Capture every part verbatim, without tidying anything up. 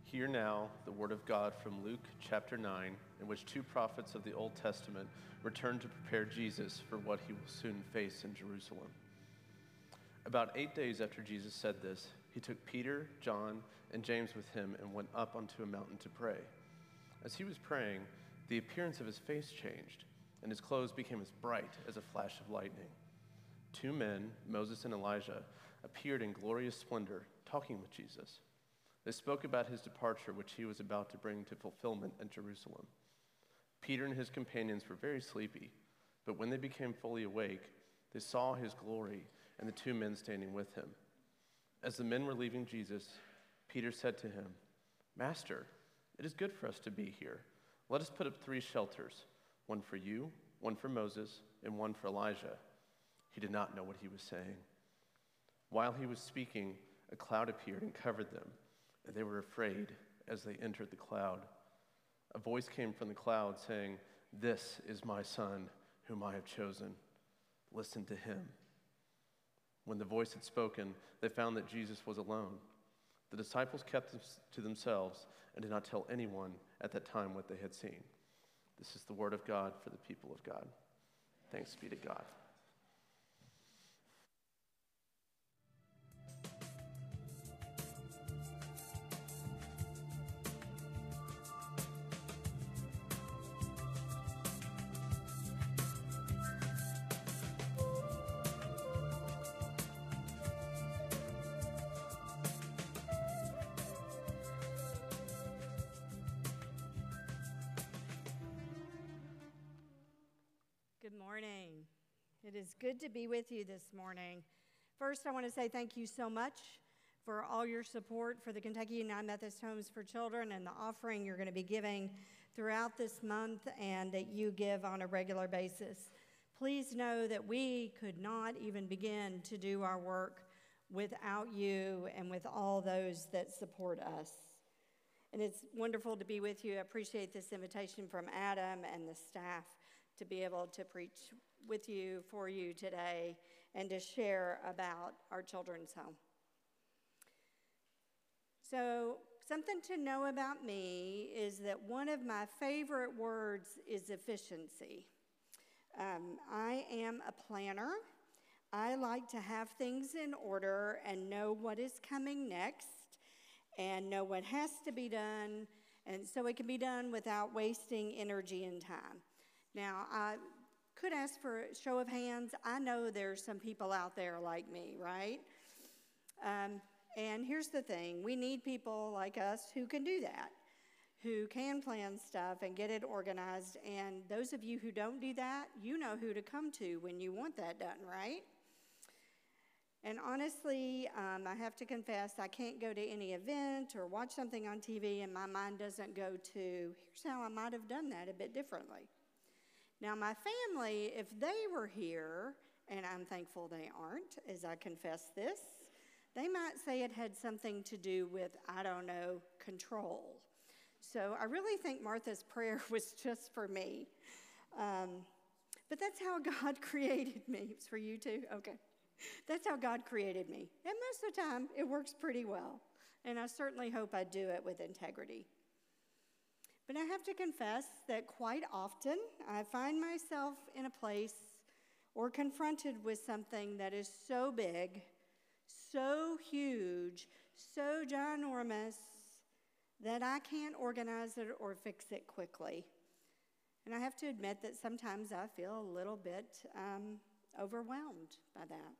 Hear now the word of God from Luke chapter nine, in which two prophets of the Old Testament return to prepare Jesus for what he will soon face in Jerusalem. About eight days after Jesus said this, he took Peter, John, and James with him and went up onto a mountain to pray. As he was praying, the appearance of his face changed, and his clothes became as bright as a flash of lightning. Two men, Moses and Elijah, appeared in glorious splendor, talking with Jesus. They spoke about his departure, which he was about to bring to fulfillment at Jerusalem. Peter and his companions were very sleepy, but when they became fully awake, they saw his glory and the two men standing with him. As the men were leaving Jesus, Peter said to him, "Master, it is good for us to be here. Let us put up three shelters, one for you, one for Moses, and one for Elijah." He did not know what he was saying. While he was speaking, a cloud appeared and covered them, and they were afraid as they entered the cloud. A voice came from the cloud saying, "This is my son, whom I have chosen. Listen to him." When the voice had spoken, they found that Jesus was alone. The disciples kept this to themselves and did not tell anyone at that time what they had seen. This is the word of God for the people of God. Thanks be to God. Good morning. It is good to be with you this morning. First, I want to say thank you so much for all your support for the Kentucky United Methodist Homes for Children and the offering you're going to be giving throughout this month and that you give on a regular basis. Please know that we could not even begin to do our work without you and with all those that support us. And it's wonderful to be with you. I appreciate this invitation from Adam and the staff to be able to preach with you, for you today, and to share about our children's home. So, something to know about me is that one of my favorite words is efficiency. Um, I am a planner. I like to have things in order and know what is coming next and know what has to be done, and so it can be done without wasting energy and time. Now, I could ask for a show of hands. I know there's some people out there like me, right? Um, and here's the thing. We need people like us who can do that, who can plan stuff and get it organized. And those of you who don't do that, you know who to come to when you want that done, right? And honestly, um, I have to confess, I can't go to any event or watch something on T V and my mind doesn't go to, here's how I might have done that a bit differently. Now, my family, if they were here, and I'm thankful they aren't, as I confess this, they might say it had something to do with, I don't know, control. So I really think Martha's prayer was just for me. Um, but that's how God created me. It's for you too? Okay. That's how God created me. And most of the time, it works pretty well. And I certainly hope I do it with integrity. But I have to confess that quite often I find myself in a place or confronted with something that is so big, so huge, so ginormous that I can't organize it or fix it quickly. And I have to admit that sometimes I feel a little bit um, overwhelmed by that.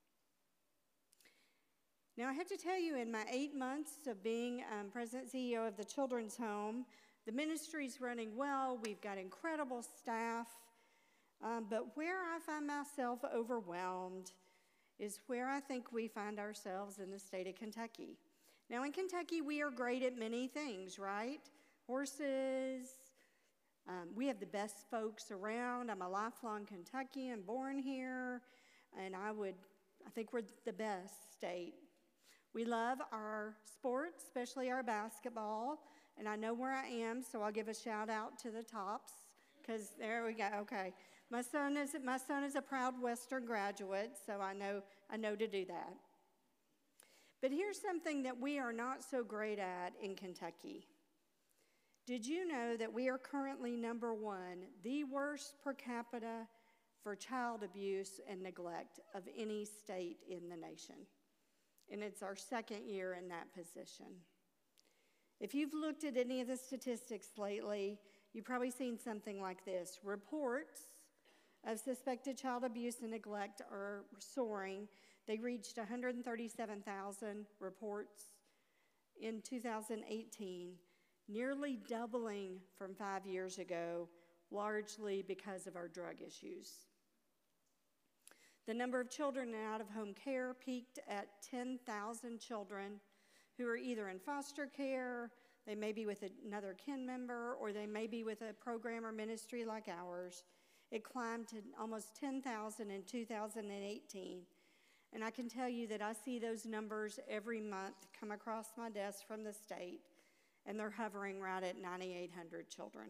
Now, I have to tell you, in my eight months of being um, President C E O of the Children's Home, the ministry's running well. We've got incredible staff. Um, but where I find myself overwhelmed is where I think we find ourselves in the state of Kentucky. Now, in Kentucky, we are great at many things, right? Horses. Um, we have the best folks around. I'm a lifelong Kentuckian, born here, and I would, I think we're the best state. We love our sports, especially our basketball. And I know where I am, so I'll give a shout out to the Tops, because there we go. Okay, my son is my son is a proud Western graduate, so I know I know to do that. But here's something that we are not so great at in Kentucky. Did you know that we are currently number one, the worst per capita for child abuse and neglect of any state in the nation? And it's our second year in that position. If you've looked at any of the statistics lately, you've probably seen something like this. Reports of suspected child abuse and neglect are soaring. They reached one hundred thirty-seven thousand reports in two thousand eighteen, nearly doubling from five years ago, largely because of our drug issues. The number of children in out-of-home care peaked at ten thousand children who are either in foster care, they may be with another kin member, or they may be with a program or ministry like ours. It climbed to almost ten thousand in two thousand eighteen. And I can tell you that I see those numbers every month come across my desk from the state, and they're hovering right at nine thousand eight hundred children.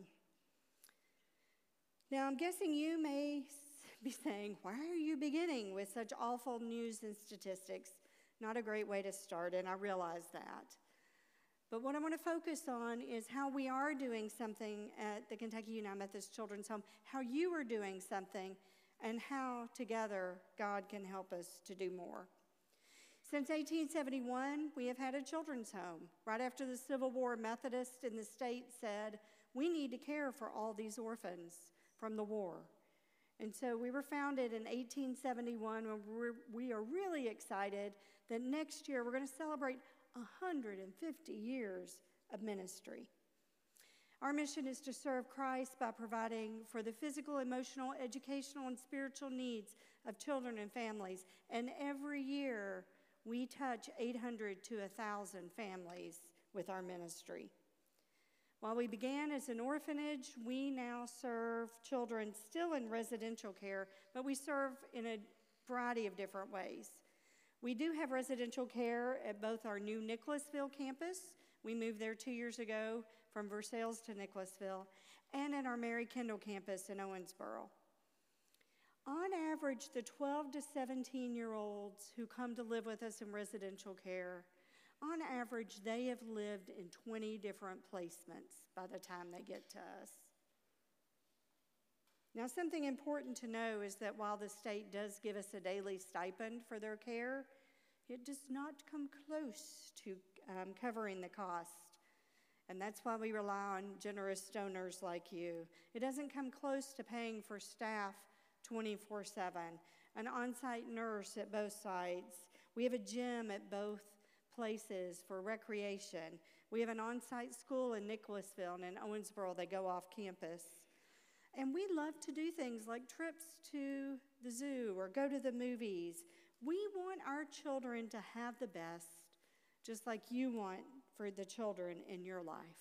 Now, I'm guessing you may be saying, why are you beginning with such awful news and statistics? Not a great way to start, and I realize that. But what I want to focus on is how we are doing something at the Kentucky United Methodist Children's Home, how you are doing something, and how together God can help us to do more. Since eighteen seventy-one, we have had a children's home. Right after the Civil War, Methodists in the state said, we need to care for all these orphans from the war. And so we were founded in eighteen seventy-one, and we're, we are really excited that next year we're going to celebrate one hundred fifty years of ministry. Our mission is to serve Christ by providing for the physical, emotional, educational, and spiritual needs of children and families. And every year we touch eight hundred to one thousand families with our ministry. While we began as an orphanage, we now serve children still in residential care, but we serve in a variety of different ways. We do have residential care at both our new Nicholasville campus. We moved there two years ago from Versailles to Nicholasville, and at our Mary Kendall campus in Owensboro. On average, the twelve to seventeen-year-olds who come to live with us in residential care, on average, they have lived in twenty different placements by the time they get to us. Now, something important to know is that while the state does give us a daily stipend for their care, it does not come close to um, covering the cost. And that's why we rely on generous donors like you. It doesn't come close to paying for staff twenty-four seven, an on-site nurse at both sites. We have a gym at both places for recreation. We have an on-site school in Nicholasville, and in Owensboro they go off campus. And we love to do things like trips to the zoo or go to the movies. We want our children to have the best, just like you want for the children in your life.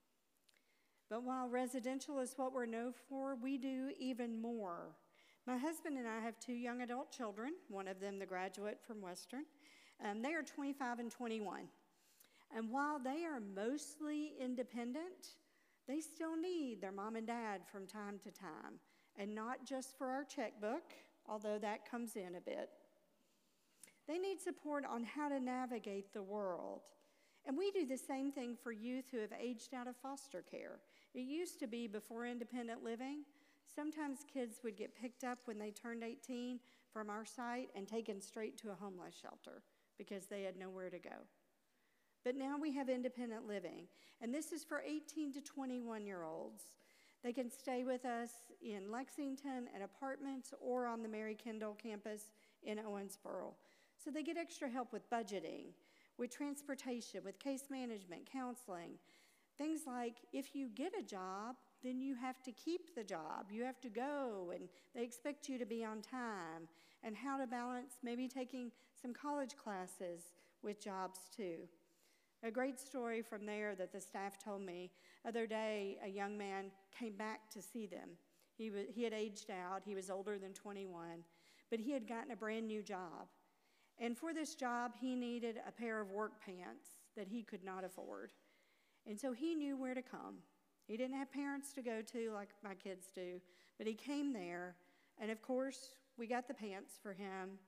But while residential is what we're known for, we do even more. My husband and I have two young adult children, one of them the graduate from Western. Um, they are twenty-five and twenty-one. And while they are mostly independent, they still need their mom and dad from time to time, and not just for our checkbook, although that comes in a bit. They need support on how to navigate the world. And we do the same thing for youth who have aged out of foster care. It used to be before independent living, sometimes kids would get picked up when they turned eighteen from our site and taken straight to a homeless shelter because they had nowhere to go. But now we have independent living, and this is for eighteen to twenty-one-year-olds. They can stay with us in Lexington at apartments or on the Mary Kendall campus in Owensboro. So they get extra help with budgeting, with transportation, with case management, counseling. Things like if you get a job, then you have to keep the job. You have to go, and they expect you to be on time, and how to balance maybe taking some college classes with jobs too. A great story from there that the staff told me. Other day, a young man came back to see them. He, was, he had aged out. He was older than twenty-one, but he had gotten a brand new job. And for this job, he needed a pair of work pants that he could not afford. And so he knew where to come. He didn't have parents to go to like my kids do, but he came there. And of course, we got the pants for him,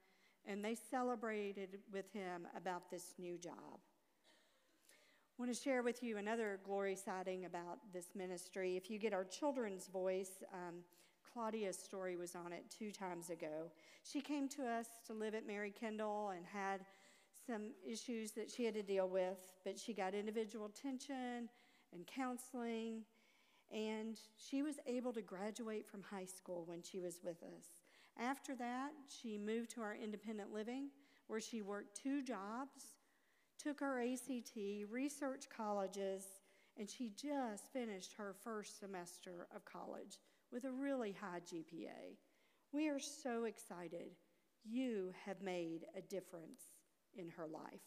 and they celebrated with him about this new job. I want to share with you another glory sighting about this ministry. If you get our children's voice, um, Claudia's story was on it two times ago. She came to us to live at Mary Kendall and had some issues that she had to deal with, but she got individual attention and counseling, and she was able to graduate from high school when she was with us. After that, she moved to our independent living, where she worked two jobs, took her A C T, researched colleges, and she just finished her first semester of college with a really high G P A. We are so excited. You have made a difference in her life.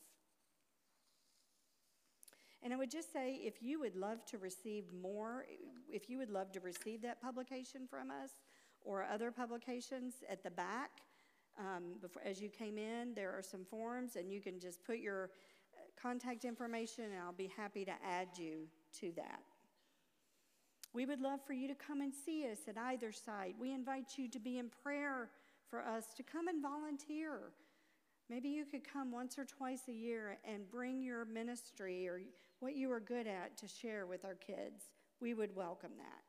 And I would just say, if you would love to receive more, if you would love to receive that publication from us or other publications, at the back, um, before, as you came in, there are some forms, and you can just put your contact information, and I'll be happy to add you to that. We would love for you to come and see us at either site. We invite you to be in prayer for us, to come and volunteer. Maybe you could come once or twice a year and bring your ministry or what you are good at to share with our kids. We would welcome that.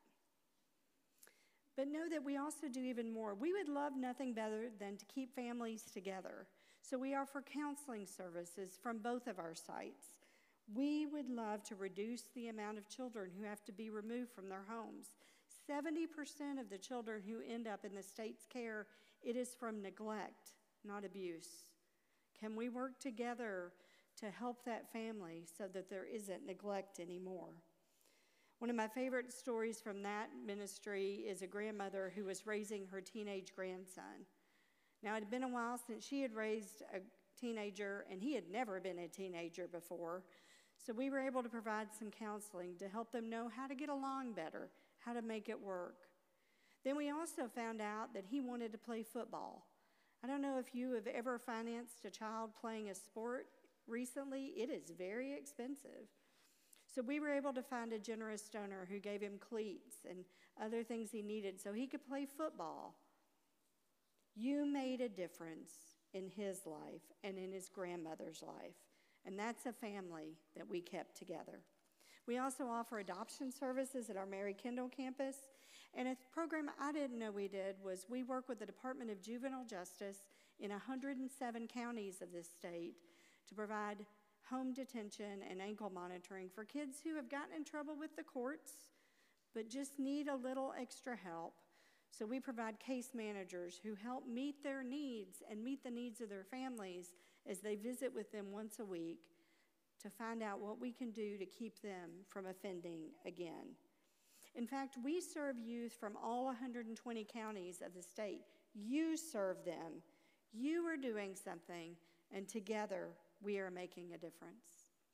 But know that we also do even more. We would love nothing better than to keep families together. So we offer counseling services from both of our sites. We would love to reduce the amount of children who have to be removed from their homes. seventy percent of the children who end up in the state's care, it is from neglect, not abuse. Can we work together to help that family so that there isn't neglect anymore? One of my favorite stories from that ministry is a grandmother who was raising her teenage grandson. Now, it had been a while since she had raised a teenager, and he had never been a teenager before. So we were able to provide some counseling to help them know how to get along better, how to make it work. Then we also found out that he wanted to play football. I don't know if you have ever financed a child playing a sport recently. It is very expensive. So we were able to find a generous donor who gave him cleats and other things he needed so he could play football. You made a difference in his life and in his grandmother's life, and that's a family that we kept together. We also offer adoption services at our Mary Kendall campus, and a program I didn't know we did was we work with the Department of Juvenile Justice in one hundred seven counties of this state to provide home detention and ankle monitoring for kids who have gotten in trouble with the courts but just need a little extra help. So we provide case managers who help meet their needs and meet the needs of their families as they visit with them once a week to find out what we can do to keep them from offending again. In fact, we serve youth from all one hundred twenty counties of the state. You serve them. You are doing something, and together we are making a difference.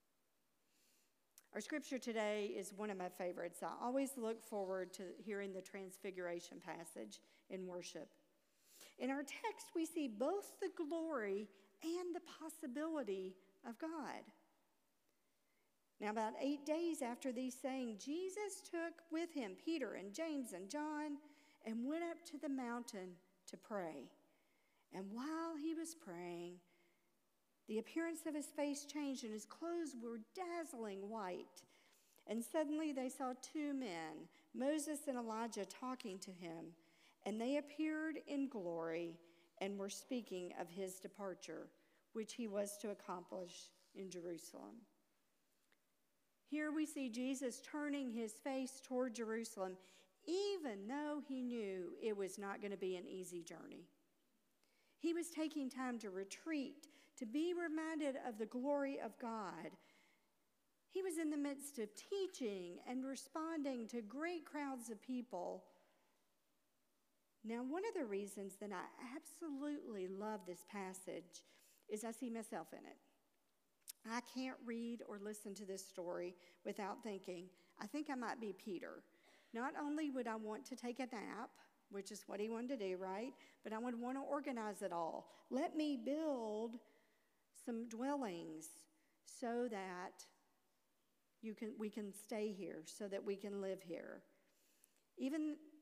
Our scripture today is one of my favorites. I always look forward to hearing the Transfiguration passage in worship. In our text, we see both the glory and the possibility of God. Now, about eight days after these sayings, Jesus took with him Peter and James and John and went up to the mountain to pray. And while he was praying, the appearance of his face changed, and his clothes were dazzling white. And suddenly they saw two men, Moses and Elijah, talking to him. And they appeared in glory and were speaking of his departure, which he was to accomplish in Jerusalem. Here we see Jesus turning his face toward Jerusalem, even though he knew it was not going to be an easy journey. He was taking time to retreat, to be reminded of the glory of God. He was in the midst of teaching and responding to great crowds of people. Now, one of the reasons that I absolutely love this passage is I see myself in it. I can't read or listen to this story without thinking, I think I might be Peter. Not only would I want to take a nap, which is what he wanted to do, right? But I would want to organize it all. Let me build some dwellings so that you can we can stay here, so that we can live here. Even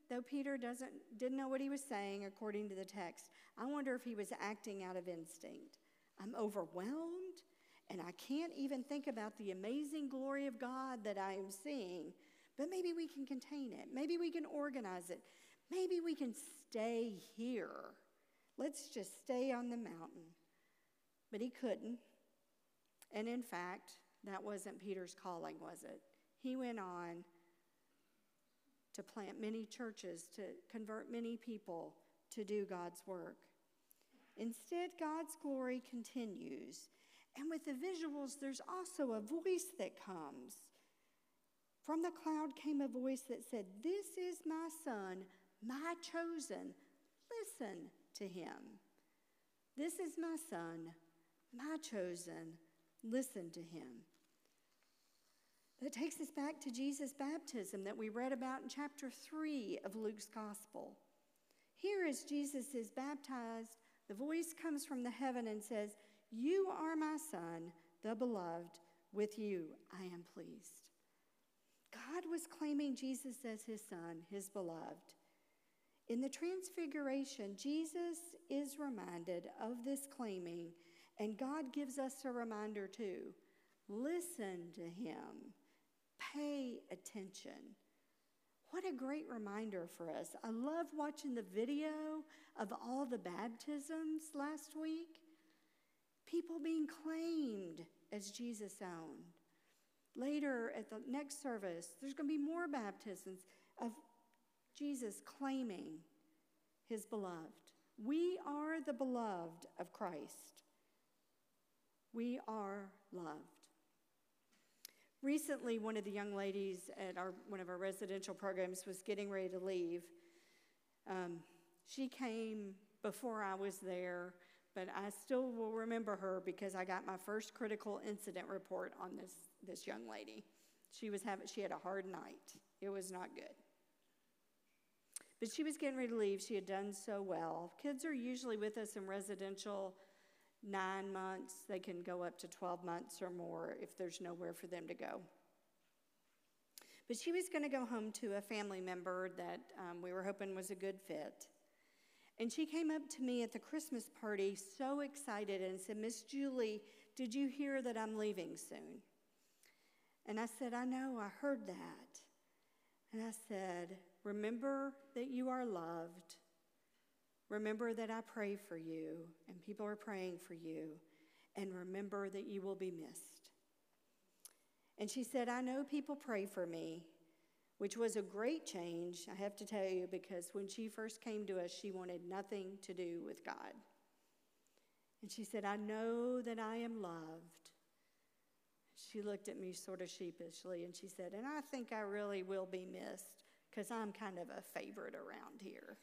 though Peter doesn't, didn't know what he was saying according to the text, I wonder if he was acting out of instinct. I'm overwhelmed, and I can't even think about the amazing glory of God that I am seeing, but maybe we can contain it. Maybe we can organize it. Maybe we can stay here. Let's just stay on the mountain. But he couldn't. And in fact, that wasn't Peter's calling, was it? He went on to plant many churches, to convert many people to do God's work. Instead, God's glory continues. And with the visuals, there's also a voice that comes. From the cloud came a voice that said, "This is my son, my chosen. Listen to him. This is my son, my chosen. Listen to him." That takes us back to Jesus' baptism that we read about in chapter three of Luke's gospel. Here, as Jesus is baptized, the voice comes from the heaven and says, "You are my son, the beloved. With you I am pleased." God was claiming Jesus as his son, his beloved. In the Transfiguration, Jesus is reminded of this claiming, and God gives us a reminder too. Listen to him. Pay attention. What a great reminder for us. I loved watching the video of all the baptisms last week. People being claimed as Jesus' own. Later at the next service, there's going to be more baptisms of Jesus claiming his beloved. We are the beloved of Christ. We are loved. Recently, one of the young ladies at our one of our residential programs was getting ready to leave. Um, she came before I was there, but I still will remember her because I got my first critical incident report on this, this young lady. She was having, she had a hard night. It was not good. But she was getting ready to leave. She had done so well. Kids are usually with us in residential nine months. They can go up to twelve months or more if there's nowhere for them to go. But she was going to go home to a family member that um, we were hoping was a good fit. And she came up to me at the Christmas party so excited and said, "Miss Julie, did you hear that I'm leaving soon?" And I said, "I know, I heard that." And I said, "Remember that you are loved. Remember that I pray for you, and people are praying for you. And remember that you will be missed." And she said, "I know people pray for me," which was a great change, I have to tell you, because when she first came to us, she wanted nothing to do with God. And she said, "I know that I am loved." She looked at me sort of sheepishly, and she said, "And I think I really will be missed because I'm kind of a favorite around here."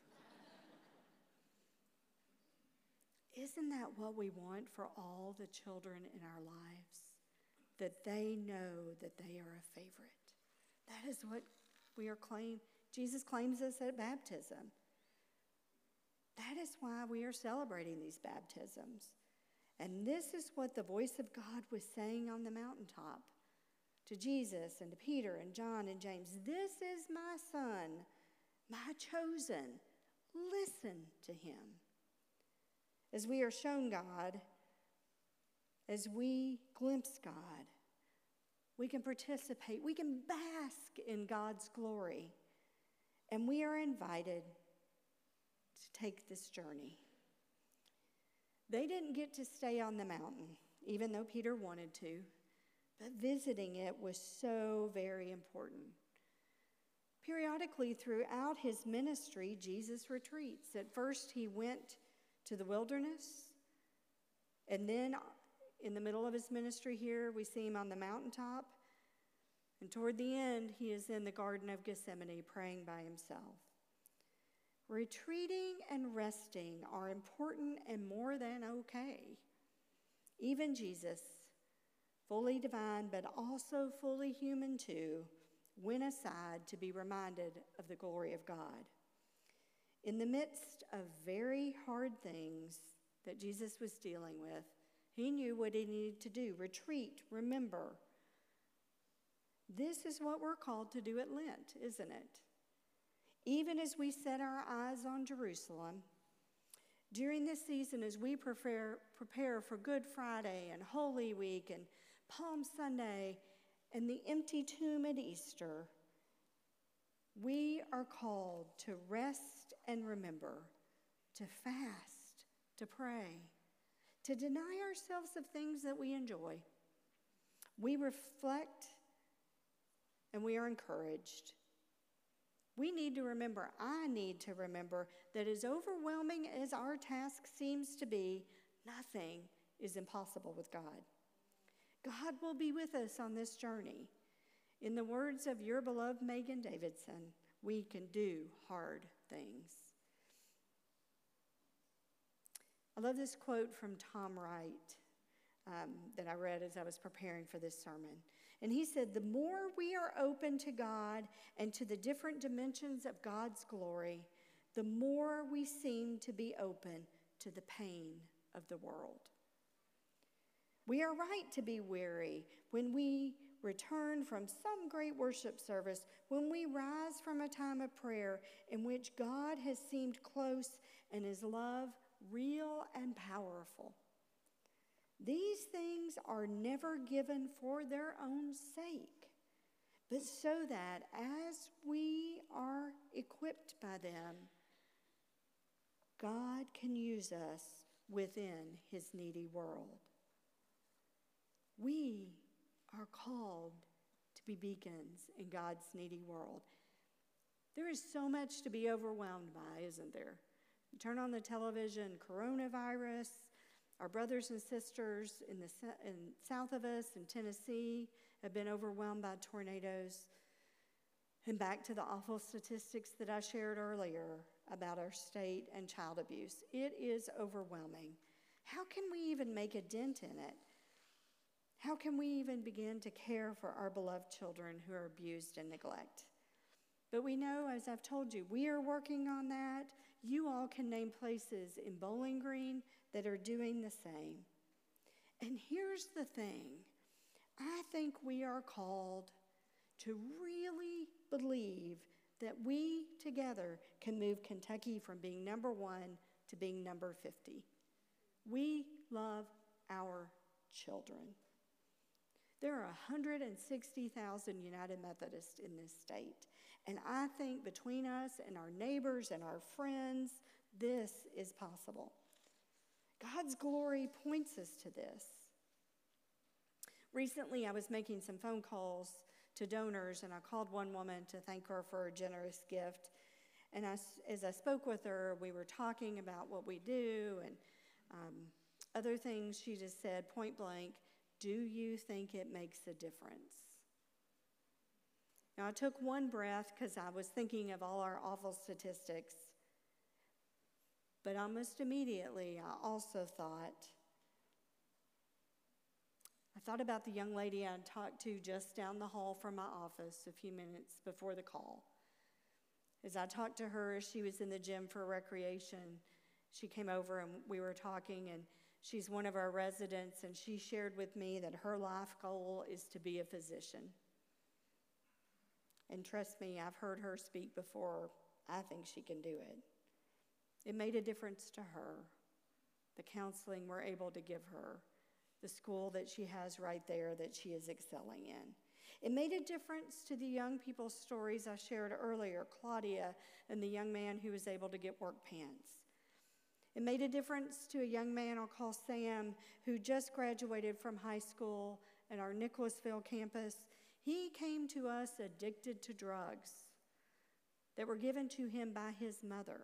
Isn't that what we want for all the children in our lives? That they know that they are a favorite. That is what we are claimed. Jesus claims us at baptism. That is why we are celebrating these baptisms. And this is what the voice of God was saying on the mountaintop to Jesus and to Peter and John and James. "This is my son, my chosen. Listen to him." As we are shown God, as we glimpse God, we can participate, we can bask in God's glory, and we are invited to take this journey. They didn't get to stay on the mountain, even though Peter wanted to, but visiting it was so very important. Periodically throughout his ministry, Jesus retreats. At first, he went to the wilderness, and then in the middle of his ministry here, we see him on the mountaintop, and toward the end, he is in the Garden of Gethsemane praying by himself. Retreating and resting are important and more than okay. Even Jesus, fully divine but also fully human too, went aside to be reminded of the glory of God. In the midst of very hard things that Jesus was dealing with, he knew what he needed to do. Retreat, remember. This is what we're called to do at Lent, isn't it? even as we set our eyes on Jerusalem, during this season as we prepare, prepare for Good Friday and Holy Week and Palm Sunday and the empty tomb at Easter, we are called to rest and remember, to fast, to pray, to deny ourselves of things that we enjoy. We reflect and we are encouraged. We need to remember, I need to remember, that as overwhelming as our task seems to be, nothing is impossible with God. God will be with us on this journey. In the words of your beloved Megan Davidson, we can do hard things. I love this quote from Tom Wright um, that I read as I was preparing for this sermon. And he said, the more we are open to God and to the different dimensions of God's glory, the more we seem to be open to the pain of the world. We are right to be weary when we return from some great worship service, when we rise from a time of prayer in which God has seemed close and his love real and powerful. These things are never given for their own sake, but so that as we are equipped by them, God can use us within his needy world. We are called to be beacons in God's needy world. There is so much to be overwhelmed by, isn't there? You turn on the television, coronavirus. Our brothers and sisters in the in south of us in Tennessee have been overwhelmed by tornadoes. And back to the awful statistics that I shared earlier about our state and child abuse. It is overwhelming. How can we even make a dent in it? How can we even begin to care for our beloved children who are abused and neglected? But we know, as I've told you, we are working on that. You all can name places in Bowling Green that are doing the same. And here's the thing. I think we are called to really believe that we together can move Kentucky from being number one to being number fifty. We love our children. There are one hundred sixty thousand United Methodists in this state. And I think between us and our neighbors and our friends, this is possible. God's glory points us to this. Recently, I was making some phone calls to donors, and I called one woman to thank her for her generous gift. And I, as I spoke with her, we were talking about what we do and um, other things. She just said, point blank, do you think it makes a difference? Now, I took one breath because I was thinking of all our awful statistics. But almost immediately, I also thought, I thought about the young lady I talked to just down the hall from my office a few minutes before the call. As I talked to her, she was in the gym for recreation. She came over and we were talking, and she's one of our residents, and she shared with me that her life goal is to be a physician. And trust me, I've heard her speak before. I think she can do it. It made a difference to her, the counseling we're able to give her, the school that she has right there that she is excelling in. It made a difference to the young people's stories I shared earlier, Claudia and the young man who was able to get work pants. It made a difference to a young man I'll call Sam, who just graduated from high school at our Nicholasville campus. He came to us addicted to drugs that were given to him by his mother.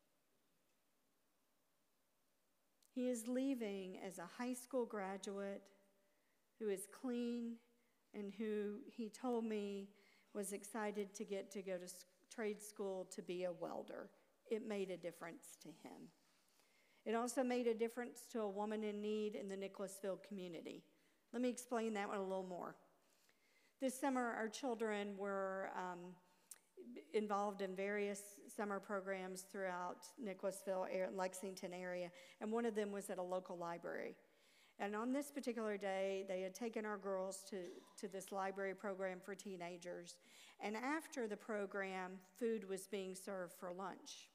He is leaving as a high school graduate who is clean and who he told me was excited to get to go to trade school to be a welder. It made a difference to him. It also made a difference to a woman in need in the Nicholasville community. Let me explain that one a little more. This summer, our children were um, involved in various summer programs throughout Nicholasville and Lexington area, and one of them was at a local library. And on this particular day, they had taken our girls to, to this library program for teenagers. And after the program, food was being served for lunch.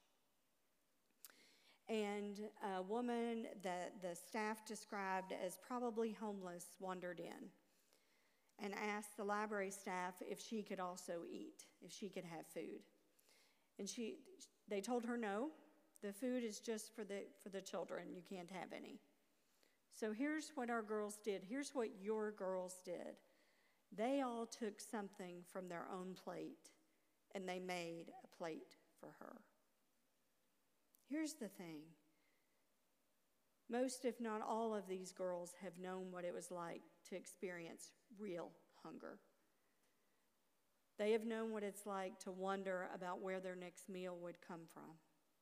And a woman that the staff described as probably homeless wandered in and asked the library staff if she could also eat, if she could have food. And she, they told her no, the food is just for the, for the children, you can't have any. So here's what our girls did. Here's what your girls did. They all took something from their own plate, and they made a plate for her. Here's the thing. Most, if not all, of these girls have known what it was like to experience real hunger. They have known what it's like to wonder about where their next meal would come from.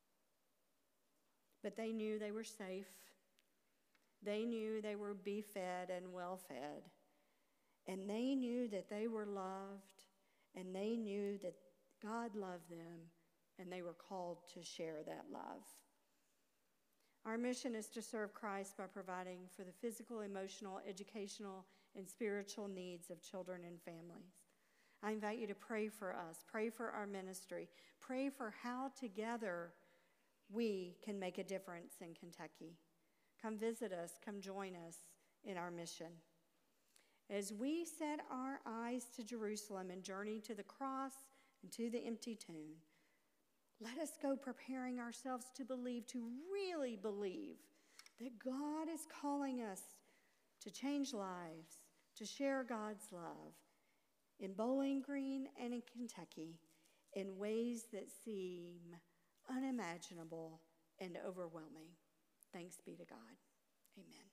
But they knew they were safe. They knew they were be-fed and well-fed. And they knew that they were loved, and they knew that God loved them, and they were called to share that love. Our mission is to serve Christ by providing for the physical, emotional, educational, and spiritual needs of children and families. I invite you to pray for us, pray for our ministry, pray for how together we can make a difference in Kentucky. Come visit us, come join us in our mission. As we set our eyes to Jerusalem and journey to the cross and to the empty tomb, let us go preparing ourselves to believe, to really believe that God is calling us to change lives, to share God's love in Bowling Green and in Kentucky in ways that seem unimaginable and overwhelming. Thanks be to God. Amen.